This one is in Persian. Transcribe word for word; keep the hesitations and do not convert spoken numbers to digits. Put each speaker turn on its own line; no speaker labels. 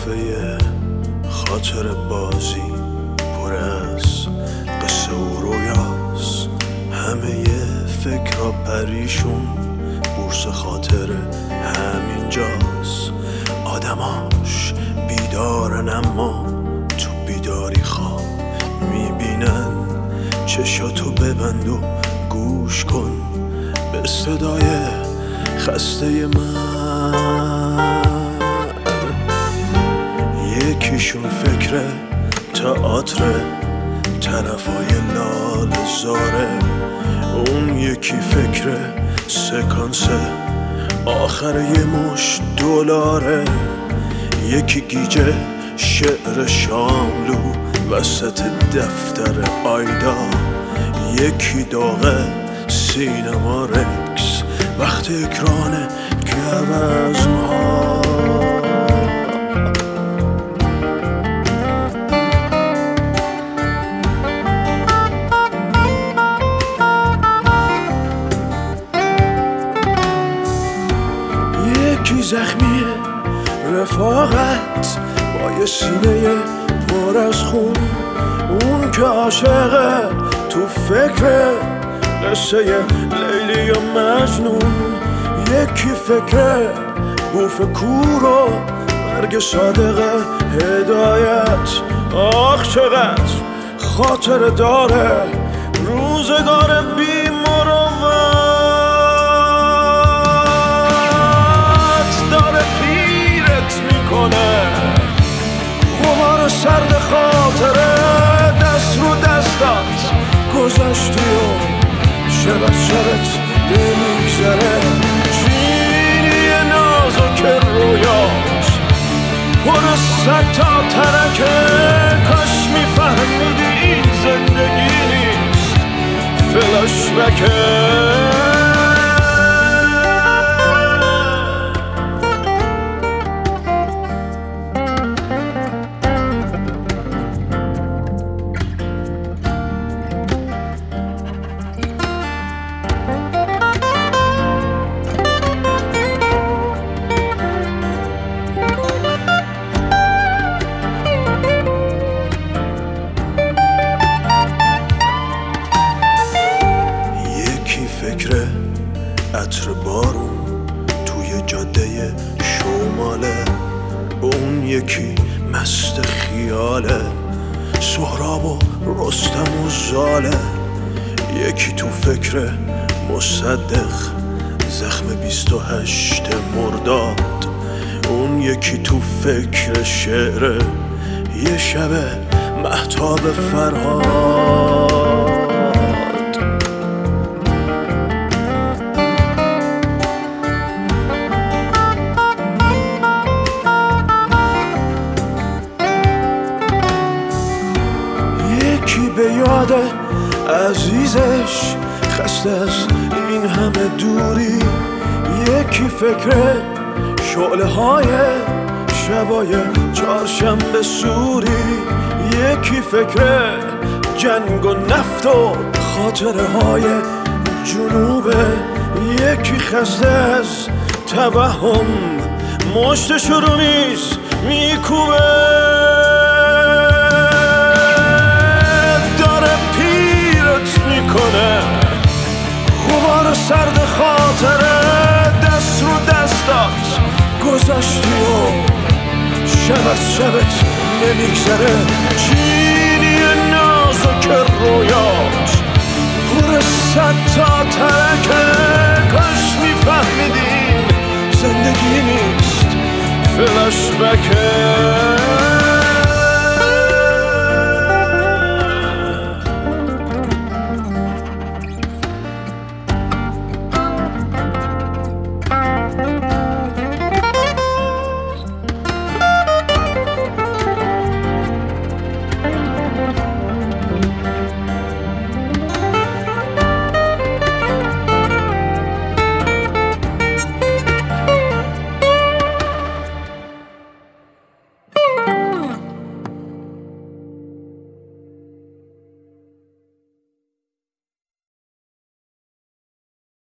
صفحه خاطر بازی پر از قصه و رویاست، همه فکرها پریشون، بورس خاطر همینجاست. آدماش بیدارن اما تو بیداری خواب میبینن. چشاتو ببند و گوش کن به صدای خسته من. یکیشون فکر تئاتر طرفای لال زاره، اون یکی فکر سکانس آخر یه مش دلاره، یکی گیجه شعر شاملو وسط دفتر آیدا، یکی داغه سینما رکس وقت اکران گوزن‌ها. یکی زخمی رفاقت با یه سینه پر از خون، اون که عاشقه تو فکر قصه لیلی و مجنون، یکی فکر بوف کور و مرگ صادق هدایت. آخ چقدر خاطر داره روزگار بی مروت، داره پیرت میکنه غبار سرد خاطره، دست رو دستات گذشتی و شب از شبت نمیگذره. چینی نازک رویات پر صد تا ترکه، کاش میفهمیدی این زندگی نیست فلاش بکه. فکر عطر بارون توی جاده شماله، اون یکی مست خیاله سهراب و رستم و زاله، یکی تو فکر مصدق زخم بیست و هشت مرداد، اون یکی تو فکر شعر یه شب مهتاب فرهاد. یکی به یاد عزیزش خسته از این همه دوری، یکی فکر شعله های شبای چهارشنبه سوری، یکی فکر جنگ و نفت و خاطره های جنوبه، یکی خسته از توهم مشتش رو نیست میکوبه. غبار سرد خاطره دست رو دستات گذشتی و شب از شبت نمیگذره. چینی نازک رویات پر صد تا ترکه، کاش میفهمیدین زندگی نیست فلاش بکه.